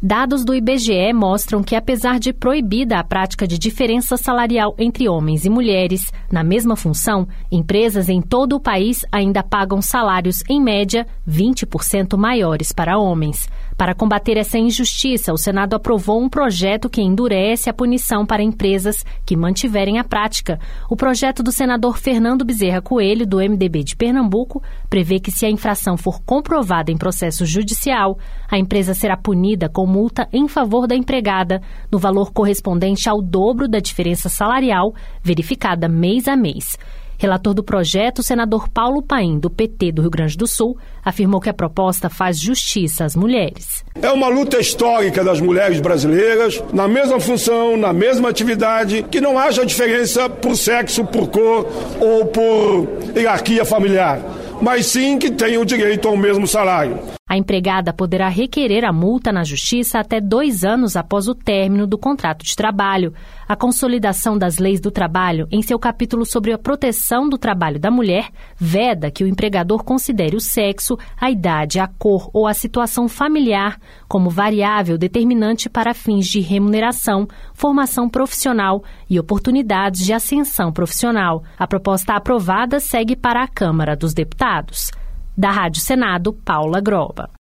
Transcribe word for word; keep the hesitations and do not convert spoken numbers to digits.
Dados do I B G E mostram que, apesar de proibida a prática de diferença salarial entre homens e mulheres na mesma função, empresas em todo o país ainda pagam salários, em média, vinte por cento maiores para homens. Para combater essa injustiça, o Senado aprovou um projeto que endurece a punição para empresas que mantiverem a prática. O projeto do senador Fernando Bezerra Coelho, do M D B de Pernambuco, prevê que, se a infração for comprovada em processo judicial, a empresa será punida com multa em favor da empregada, no valor correspondente ao dobro da diferença salarial, verificada mês a mês. Relator do projeto, o senador Paulo Paim, do P T do Rio Grande do Sul, afirmou que a proposta faz justiça às mulheres. É uma luta histórica das mulheres brasileiras, na mesma função, na mesma atividade, que não haja diferença por sexo, por cor ou por hierarquia familiar, mas sim que tenham direito ao mesmo salário. A empregada poderá requerer a multa na Justiça até dois anos após o término do contrato de trabalho. A Consolidação das Leis do Trabalho, em seu capítulo sobre a proteção do trabalho da mulher, veda que o empregador considere o sexo, a idade, a cor ou a situação familiar como variável determinante para fins de remuneração, formação profissional e oportunidades de ascensão profissional. A proposta aprovada segue para a Câmara dos Deputados. Da Rádio Senado, Paula Groba.